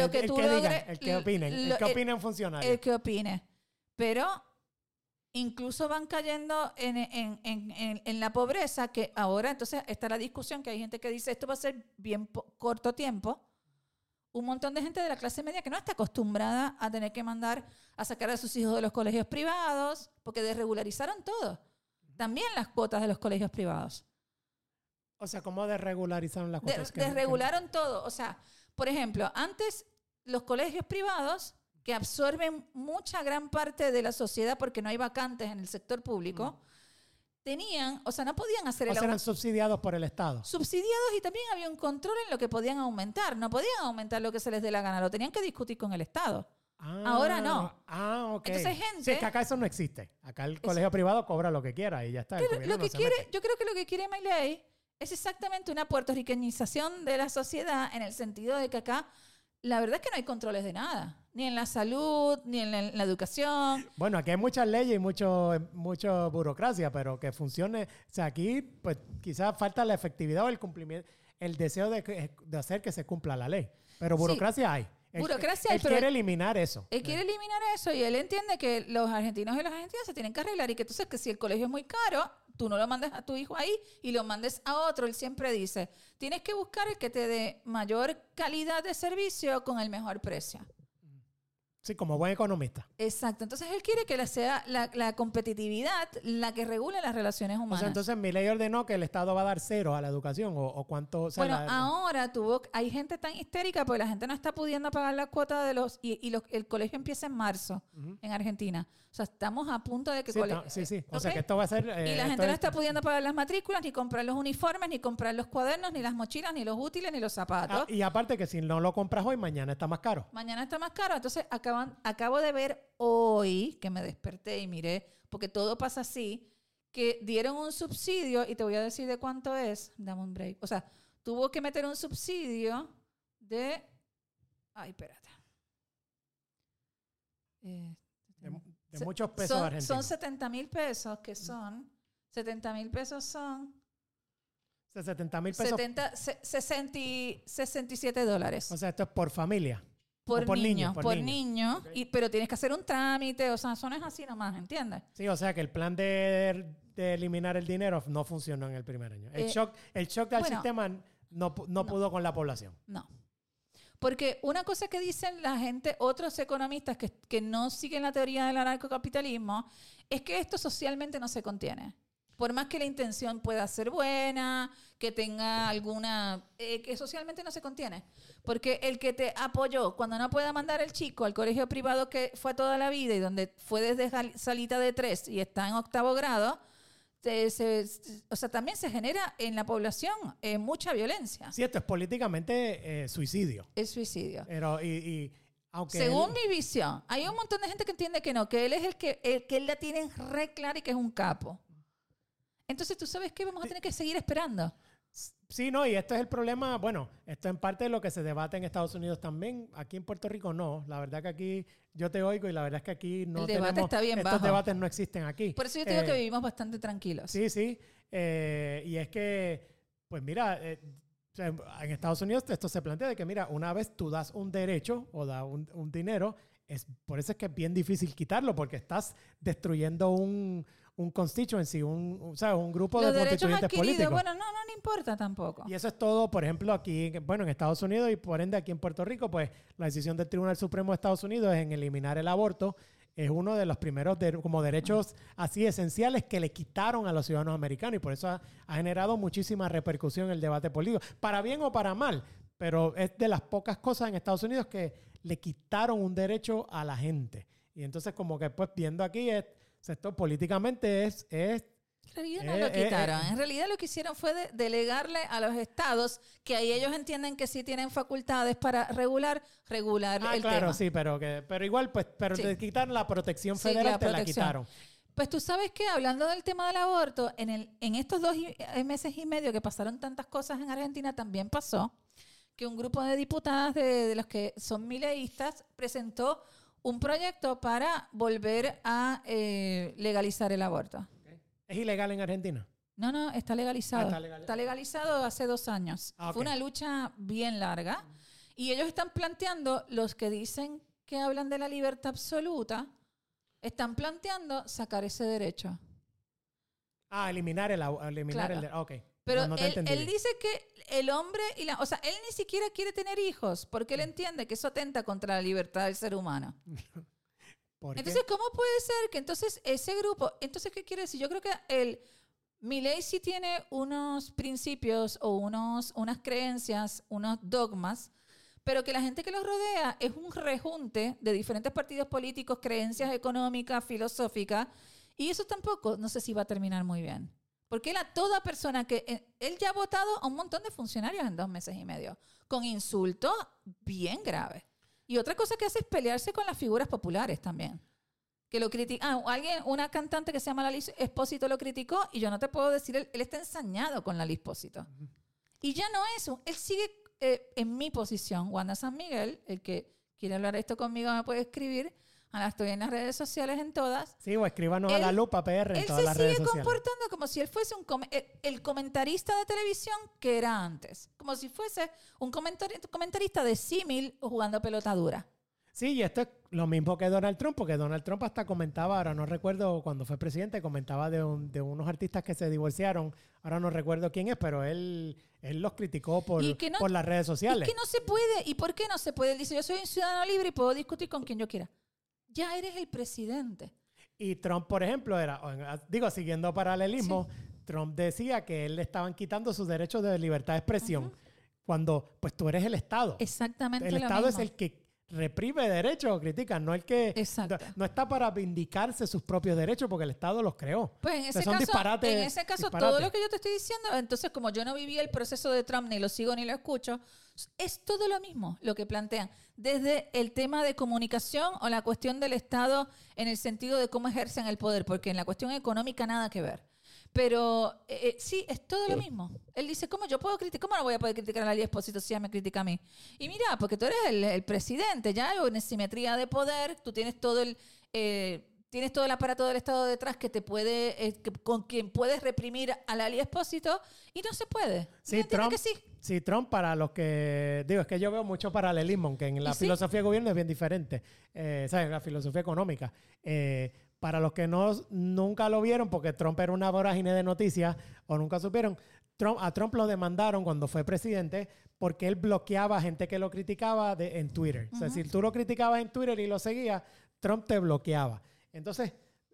opinen funcionarios. El que opine. Pero incluso van cayendo en la pobreza, que ahora entonces está la discusión, que hay gente que dice esto va a ser bien corto tiempo. Un montón de gente de la clase media que no está acostumbrada a tener que mandar a sacar a sus hijos de los colegios privados, porque desregularizaron todo. También las cuotas de los colegios privados. O sea, ¿cómo desregularizaron las cuotas? Desregularon todo. O sea, por ejemplo, antes los colegios privados, que absorben mucha gran parte de la sociedad porque no hay vacantes en el sector público, no podían hacer eran subsidiados por el Estado. Subsidiados, y también había un control en lo que podían aumentar. No podían aumentar lo que se les dé la gana, lo tenían que discutir con el Estado. Ahora no. Ok. Entonces, gente... Sí, es que acá eso no existe. Acá el colegio privado cobra lo que quiera y ya está. Yo creo que lo que quiere Milei es exactamente una puertorriqueñización de la sociedad, en el sentido de que acá la verdad es que no hay controles de nada. Ni en la salud, ni en la educación. Bueno, aquí hay muchas leyes y mucha burocracia, pero que funcione. O sea, aquí pues quizás falta la efectividad o el cumplimiento, el deseo de hacer que se cumpla la ley. Pero burocracia hay. Él quiere eliminar eso. Él quiere eliminar eso, y él entiende que los argentinos y las argentinas se tienen que arreglar, y que entonces que si el colegio es muy caro, tú no lo mandes a tu hijo ahí y lo mandes a otro. Él siempre dice, tienes que buscar el que te dé mayor calidad de servicio con el mejor precio. Sí, como buen economista. Exacto. Entonces él quiere que sea la competitividad la que regule las relaciones humanas. O sea, entonces Milei ordenó que el Estado va a dar 0 a la educación, o cuánto... O sea, bueno, ahora hay gente tan histérica porque la gente no está pudiendo pagar la cuota de el colegio empieza en marzo en Argentina. O sea, estamos a punto de que... Sí. O sea, que esto va a ser... y la gente no está pudiendo pagar las matrículas, ni comprar los uniformes, ni comprar los cuadernos, ni las mochilas, ni los útiles, ni los zapatos. Y aparte que si no lo compras hoy, mañana está más caro. Mañana está más caro. Entonces acabo de ver hoy, que me desperté y miré, porque todo pasa así, que dieron un subsidio, y te voy a decir de cuánto es. Dame un break. O sea, tuvo que meter un subsidio de... Ay, espérate. De muchos pesos argentinos. Son 70,000 pesos, que son... 70,000 pesos son... 70,000 pesos. 67 dólares. O sea, esto es por familia. Por niño. Okay. Pero tienes que hacer un trámite, o sea, eso no es así nomás, ¿entiendes? Sí, o sea que el plan de eliminar el dinero no funcionó en el primer año. El shock al sistema no pudo con la población. No. Porque una cosa que dicen la gente, otros economistas que no siguen la teoría del anarcocapitalismo, es que esto socialmente no se contiene. Por más que la intención pueda ser buena, que tenga alguna... que socialmente no se contiene. Porque el que te apoyó cuando no pueda mandar el chico al colegio privado que fue toda la vida y donde fue desde salita de 3 y está en 8º grado, o sea, también se genera en la población mucha violencia. Sí, esto es políticamente suicidio. Es suicidio. Pero, aunque según mi visión, hay un montón de gente que entiende que no, que él es el que él la tiene re clara y que es un capo. Entonces, ¿tú sabes qué? Vamos a tener que seguir esperando. Sí, no, y esto es el problema. Bueno, esto en parte de lo que se debate en Estados Unidos también. Aquí en Puerto Rico no. La verdad que aquí yo te oigo y la verdad es que aquí no el debate está bien estos bajo. Debates no existen aquí. Por eso yo te digo que vivimos bastante tranquilos. Sí. Y es que, pues mira, en Estados Unidos esto se plantea de que, mira, una vez tú das un derecho o das un dinero, por eso es que es bien difícil quitarlo, porque estás destruyendo un constituency, un grupo de constituyentes políticos. Bueno, no importa tampoco. Y eso es todo, por ejemplo, aquí, bueno, en Estados Unidos y por ende aquí en Puerto Rico, pues la decisión del Tribunal Supremo de Estados Unidos en eliminar el aborto es uno de los primeros como derechos así esenciales que le quitaron a los ciudadanos americanos, y por eso ha generado muchísima repercusión en el debate político, para bien o para mal, pero es de las pocas cosas en Estados Unidos que le quitaron un derecho a la gente. Y entonces como que pues viendo aquí esto políticamente es... En realidad no lo quitaron. En realidad lo que hicieron fue delegarle a los estados, que ahí ellos entienden que sí tienen facultades para regular el claro, tema. Sí, pero igual, pues, sí. Te quitan la protección federal, la quitaron. Pues tú sabes que, hablando del tema del aborto, en estos 2 meses y medio que pasaron tantas cosas en Argentina, también pasó que un grupo de diputadas de los que son mileístas presentó un proyecto para volver a legalizar el aborto. Okay. ¿Es ilegal en Argentina? No, está legalizado. Está legalizado hace 2 años. Okay. Fue una lucha bien larga. Y ellos están planteando, los que dicen que hablan de la libertad absoluta, están planteando sacar ese derecho. Eliminar el... Ok. Pero él dice que el hombre o sea, él ni siquiera quiere tener hijos porque él entiende que eso atenta contra la libertad del ser humano. Entonces, ¿cómo puede ser que entonces ese grupo... Entonces, ¿qué quiere decir? Yo creo que Milei sí tiene unos principios o unas creencias, unos dogmas, pero que la gente que los rodea es un rejunte de diferentes partidos políticos, creencias económicas, filosóficas, y eso tampoco, no sé si va a terminar muy bien. Porque él a toda persona él ya ha votado a un montón de funcionarios en 2 meses y medio, con insultos bien graves. Y otra cosa que hace es pelearse con las figuras populares también. Que lo critica. Una cantante que se llama Lali Espósito lo criticó y yo no te puedo decir, él está ensañado con Lali Espósito. Y ya no eso, él sigue en mi posición. Wanda San Miguel, el que quiere hablar esto conmigo me puede escribir. Ahora estoy en las redes sociales en todas. Sí, o escríbanos a La Lupa PR en todas las redes sociales. Él se sigue comportando como si él fuese el comentarista de televisión que era antes. Como si fuese un comentarista de símil jugando pelota dura. Sí, y esto es lo mismo que Donald Trump, porque Donald Trump hasta comentaba, ahora no recuerdo cuando fue presidente, comentaba de unos artistas que se divorciaron, ahora no recuerdo quién es, pero él los criticó por las redes sociales. Y que no se puede. ¿Y por qué no se puede? Él dice, yo soy un ciudadano libre y puedo discutir con quien yo quiera. Ya eres el presidente. Y Trump, por ejemplo, siguiendo paralelismo, sí. Trump decía que él le estaban quitando sus derechos de libertad de expresión, cuando pues tú eres el Estado. Exactamente. El Estado es el que reprime derechos o critica, no el que no está para vindicarse sus propios derechos porque el Estado los creó. Pues en ese caso todo lo que yo te estoy diciendo, entonces como yo no viví el proceso de Trump, ni lo sigo ni lo escucho, es todo lo mismo lo que plantean, desde el tema de comunicación o la cuestión del Estado en el sentido de cómo ejercen el poder, porque en la cuestión económica nada que ver. Pero sí, es todo lo mismo. Él dice, ¿cómo yo puedo criticar? ¿Cómo no voy a poder criticar a Lali Espósito si ella me critica a mí? Y mira, porque tú eres el presidente, ya hay una simetría de poder, tú tienes todo el aparato del Estado detrás que te puede, con quien puedes reprimir a Lali Espósito y no se puede. Sí, Trump, para los que... Digo, es que yo veo mucho paralelismo, aunque en la filosofía de gobierno es bien diferente. ¿Sabes? La filosofía económica. Para los que nunca lo vieron, porque Trump era una vorágine de noticias, o nunca supieron, a Trump lo demandaron cuando fue presidente porque él bloqueaba a gente que lo criticaba en Twitter. O sea, si tú lo criticabas en Twitter y lo seguías, Trump te bloqueaba. Entonces,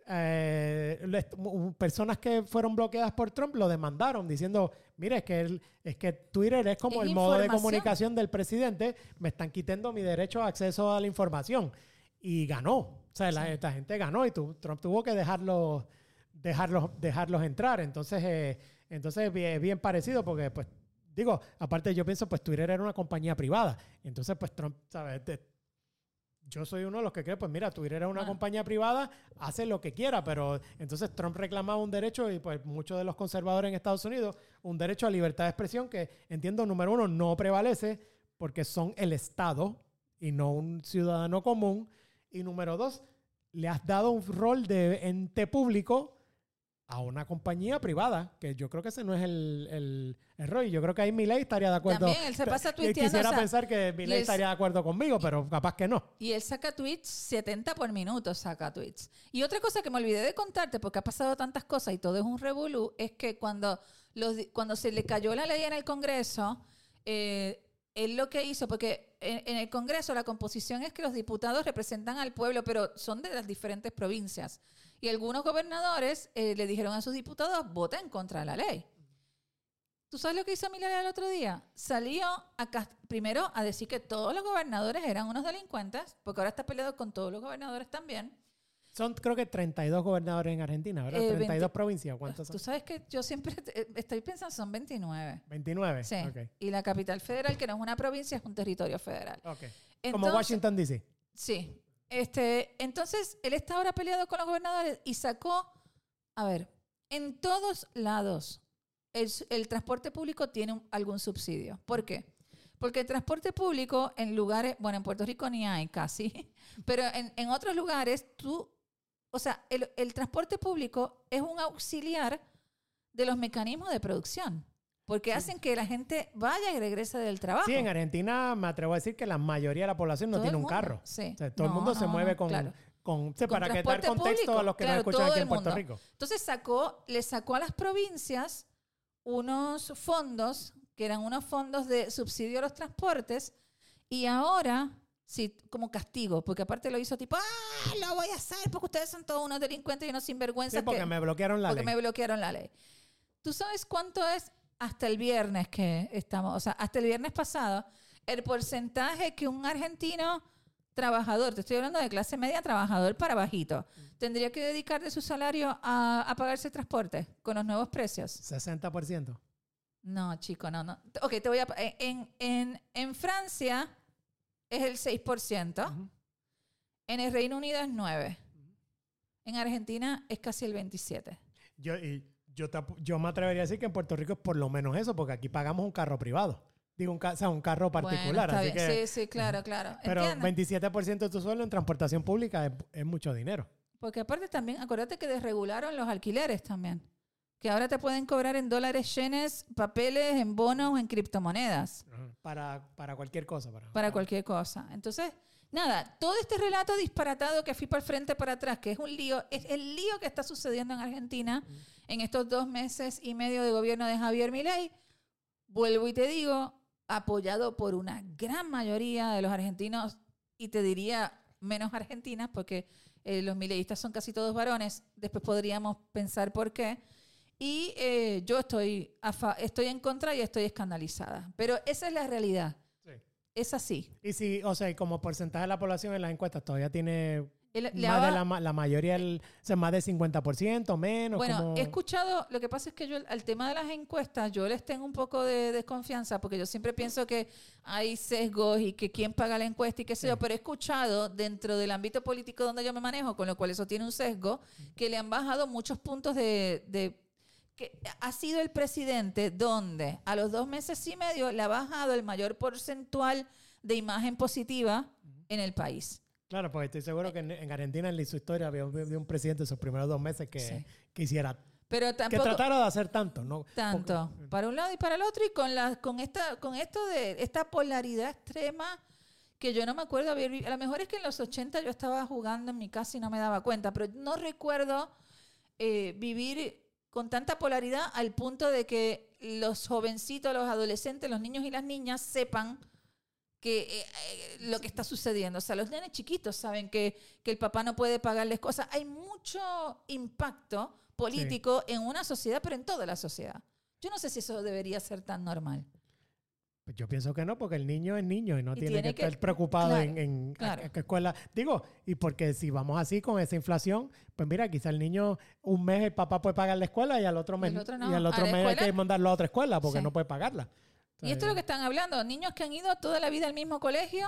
personas que fueron bloqueadas por Trump lo demandaron diciendo, mire, es que Twitter es como el modo de comunicación del presidente, me están quitando mi derecho a acceso a la información. Y ganó. O sea, esta gente ganó y Trump tuvo que dejarlos entrar. Entonces bien parecido porque, pues, digo, aparte yo pienso, pues Twitter era una compañía privada. Entonces, pues Trump, ¿sabes? Yo soy uno de los que cree, pues mira, Twitter era una compañía privada, hace lo que quiera, pero entonces Trump reclamaba un derecho y pues muchos de los conservadores en Estados Unidos, un derecho a libertad de expresión que entiendo, número uno, no prevalece porque son el Estado y no un ciudadano común. Y número dos, le has dado un rol de ente público a una compañía privada, que yo creo que ese no es el rol. Yo creo que ahí Milei estaría de acuerdo. También él se pasa tuiteando. Quisiera pensar que Milei estaría de acuerdo conmigo, pero capaz que no. Y él saca tweets, 70 por minuto saca tweets. Y otra cosa que me olvidé de contarte, porque ha pasado tantas cosas y todo es un revolú, es que cuando se le cayó la ley en el Congreso, él lo que hizo, porque en el Congreso la composición es que los diputados representan al pueblo, pero son de las diferentes provincias. Y algunos gobernadores le dijeron a sus diputados, voten contra la ley. ¿Tú sabes lo que hizo Milei el otro día? Salió primero a decir que todos los gobernadores eran unos delincuentes, porque ahora está peleado con todos los gobernadores también. Son creo que 32 gobernadores en Argentina, ¿verdad? 32 provincias. ¿Cuántos son? Tú sabes que yo siempre estoy pensando, son 29. 29, sí. Okay. Y la capital federal, que no es una provincia, es un territorio federal. Okay. Como Washington, D.C. Sí. Entonces, él está ahora peleado con los gobernadores y sacó, en todos lados el transporte público tiene algún subsidio. ¿Por qué? Porque el transporte público en lugares, bueno, en Puerto Rico ni hay casi, pero en otros lugares el transporte público es un auxiliar de los mecanismos de producción. Porque hacen que la gente vaya y regrese del trabajo. Sí, en Argentina me atrevo a decir que la mayoría de la población no tiene un carro. Sí. O sea, todo el mundo se mueve con para que dar contexto público, a los que nos escuchan aquí en Puerto Rico. Entonces le sacó a las provincias unos fondos, que eran unos fondos de subsidio a los transportes, y ahora, sí, como castigo, porque aparte lo hizo tipo, lo voy a hacer porque ustedes son todos unos delincuentes y unos sinvergüenzas. Sí, porque me bloquearon la ley. Porque me bloquearon la ley. ¿Tú sabes cuánto es? Hasta el viernes que estamos, o sea, hasta el viernes pasado, el porcentaje que un argentino trabajador, te estoy hablando de clase media, trabajador para bajito, tendría que dedicar de su salario a pagarse el transporte con los nuevos precios. 60%. No, chico, no. Ok, te voy a... En Francia es el 6%, en el Reino Unido es 9%, en Argentina es casi el 27%. Yo me atrevería a decir que en Puerto Rico es por lo menos eso, porque aquí pagamos un carro privado. Digo, un carro particular. Bueno, así que, sí, claro. Pero ¿Entiendes? 27% de tu sueldo en transportación pública es mucho dinero. Porque aparte también, acuérdate que desregularon los alquileres también. Que ahora te pueden cobrar en dólares, yenes, papeles, en bonos o en criptomonedas. Para cualquier cosa. Para cualquier cosa. Entonces, nada, todo este relato disparatado que fui para el frente, para atrás, que es un lío, es el lío que está sucediendo en Argentina en estos 2 meses y medio de gobierno de Javier Milei. Vuelvo y te digo, apoyado por una gran mayoría de los argentinos, y te diría menos argentinas, porque los mileístas son casi todos varones. Después podríamos pensar por qué. Y yo estoy en contra y estoy escandalizada. Pero esa es la realidad. Sí. Es así. Y si, o sea, como porcentaje de la población en las encuestas todavía tiene la mayoría, más del 50%, menos. Bueno, he escuchado, lo que pasa es que yo al tema de las encuestas, yo les tengo un poco de desconfianza, porque yo siempre pienso que hay sesgos y que quién paga la encuesta y qué sé yo, pero he escuchado dentro del ámbito político donde yo me manejo, con lo cual eso tiene un sesgo, que le han bajado muchos puntos de que ha sido el presidente donde a los 2 meses y medio le ha bajado el mayor porcentual de imagen positiva en el país. Claro, porque estoy seguro que en Argentina, en su historia, había un presidente esos primeros 2 meses que hiciera, pero tampoco, que tratara de hacer tanto, ¿no? Tanto, para un lado y para el otro, y con esto de esta polaridad extrema que yo no me acuerdo haber vivido. A lo mejor es que en los 80 yo estaba jugando en mi casa y no me daba cuenta, pero no recuerdo vivir con tanta polaridad al punto de que los jovencitos, los adolescentes, los niños y las niñas sepan que lo que está sucediendo. O sea, los nenes chiquitos saben que el papá no puede pagarles cosas. Hay mucho impacto político en una sociedad, pero en toda la sociedad. Yo no sé si eso debería ser tan normal. Pues yo pienso que no, porque el niño es niño y no tiene que estar preocupado en qué escuela. Digo, y porque si vamos así con esa inflación, pues mira, quizá el niño un mes el papá puede pagar la escuela y al otro mes, hay que mandarlo a otra escuela porque no puede pagarla. Y esto es lo que están hablando, niños que han ido toda la vida al mismo colegio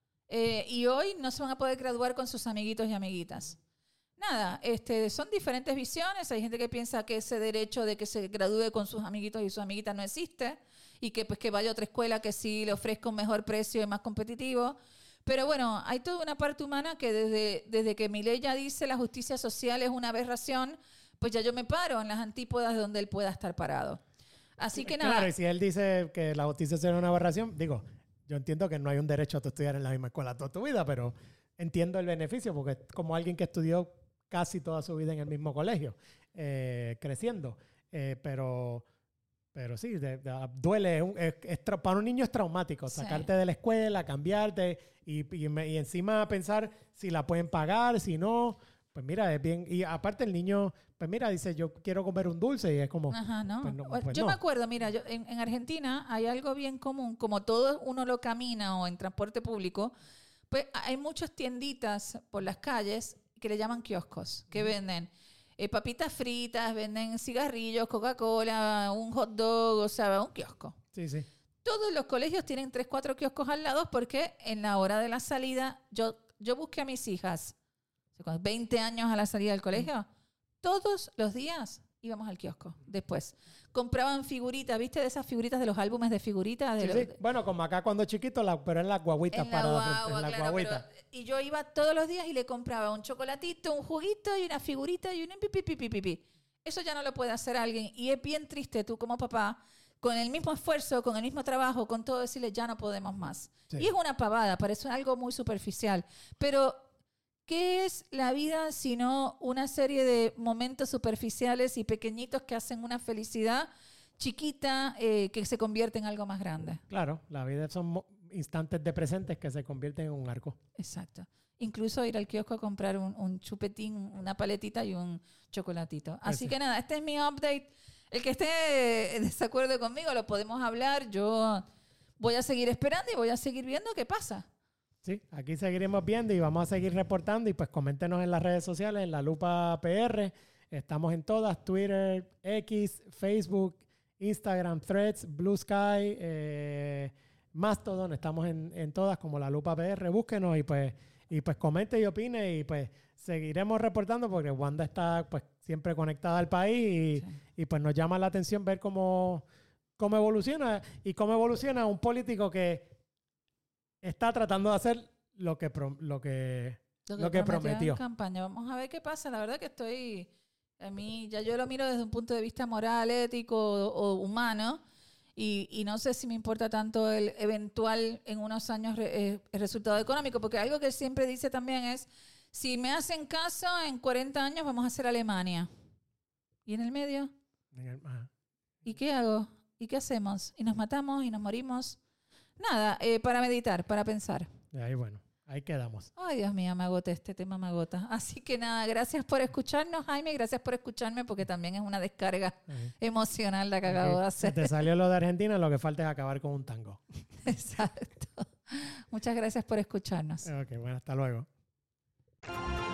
y hoy no se van a poder graduar con sus amiguitos y amiguitas. Nada, son diferentes visiones. Hay gente que piensa que ese derecho de que se gradúe con sus amiguitos y sus amiguitas no existe y que pues que vaya a otra escuela que sí le ofrezca un mejor precio y más competitivo. Pero bueno, hay toda una parte humana que desde que Milei ya dice la justicia social es una aberración, pues ya yo me paro en las antípodas de donde él pueda estar parado. Así que nada. Claro, y si él dice que la justicia social es una aberración, digo, yo entiendo que no hay un derecho a estudiar en la misma escuela toda tu vida, pero entiendo el beneficio porque es como alguien que estudió casi toda su vida en el mismo colegio, creciendo. Pero sí, duele. Para un niño es traumático sacarte de la escuela, cambiarte y encima pensar si la pueden pagar, si no. Pues mira, es bien. Y aparte el niño, pues mira, dice, yo quiero comer un dulce y es como... Ajá, no. Pues yo me acuerdo, mira, en Argentina hay algo bien común, como todo uno lo camina o en transporte público, pues hay muchas tienditas por las calles que le llaman kioscos, que venden papitas fritas, venden cigarrillos, Coca-Cola, un hot dog, o sea, un kiosco. Sí, sí. Todos los colegios tienen 3, 4 kioscos al lado porque en la hora de la salida, yo busqué a mis hijas, con 20 años a la salida del colegio, todos los días íbamos al kiosco después. Compraban figuritas, ¿viste? De esas figuritas de los álbumes de figuritas. Sí. Bueno, como acá cuando chiquito, pero en las guaguitas guagua. Y yo iba todos los días y le compraba un chocolatito, un juguito y una figurita y un pipi. Eso ya no lo puede hacer alguien. Y es bien triste tú como papá, con el mismo esfuerzo, con el mismo trabajo, con todo, decirle ya no podemos más. Sí. Y es una pavada, parece algo muy superficial. Pero ¿qué es la vida sino una serie de momentos superficiales y pequeñitos que hacen una felicidad chiquita que se convierte en algo más grande? Claro, la vida son instantes de presentes que se convierten en un arco. Exacto. Incluso ir al kiosco a comprar un chupetín, una paletita y un chocolatito. Así que nada, este es mi update. El que esté en desacuerdo conmigo lo podemos hablar. Yo voy a seguir esperando y voy a seguir viendo qué pasa. Sí, aquí seguiremos viendo y vamos a seguir reportando y pues coméntenos en las redes sociales, en La Lupa PR. Estamos en todas, Twitter, X, Facebook, Instagram, Threads, Blue Sky, Mastodon. Estamos en todas como La Lupa PR. Búsquenos y pues comente y opine y pues seguiremos reportando porque Wanda está pues siempre conectada al país y pues nos llama la atención ver cómo evoluciona y cómo evoluciona un político que está tratando de hacer lo que prometió en campaña. Vamos a ver qué pasa. La verdad que a mí ya yo lo miro desde un punto de vista moral, ético o humano y no sé si me importa tanto el eventual en unos años el resultado económico, porque algo que él siempre dice también es, si me hacen caso, en 40 años vamos a ser Alemania. ¿Y en el medio? ¿Y qué hago? ¿Y qué hacemos? ¿Y nos matamos? ¿Y nos morimos? Nada, para meditar, para pensar. Ahí bueno, ahí quedamos. Ay, Dios mío, me agoté, este tema me agota. Así que nada, gracias por escucharnos, Jaime, gracias por escucharme, porque también es una descarga emocional la que acabo de hacer. Te salió lo de Argentina, lo que falta es acabar con un tango. Exacto. Muchas gracias por escucharnos. Ok, bueno, hasta luego.